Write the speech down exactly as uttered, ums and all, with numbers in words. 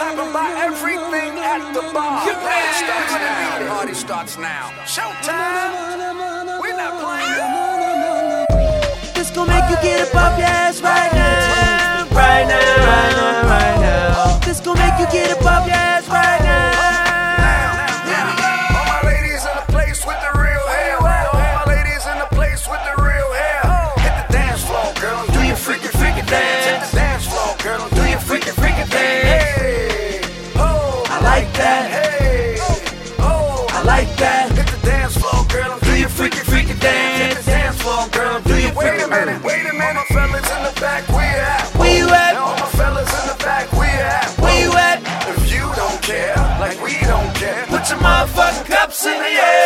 grabbing by everything at the bar. Party starts now. Party starts now. Showtime. We're not playing. This gon' make you get up off your ass right now. Right now, right now, right now. This gon' make you get up off your ass right now. All my ladies in the place with the real hair. All my ladies in the place with the real hair. Hit the dance floor, girl, and do your freaky, freaky dance. Hit the dance floor, girl, and do your freaky, freaky dance. Hey, oh, I like that. Hey, oh, I like that. hit the dance floor, girl, and do your freaky, freaky dance. Hit the dance floor, girl, and do your freaky. Wait a minute, wait a minute, all my fellas in the back, where you at? Where you at? All my fellas in the back, where you at? Where you at? If you don't care, like we don't care, Put your motherfucking cups in the air.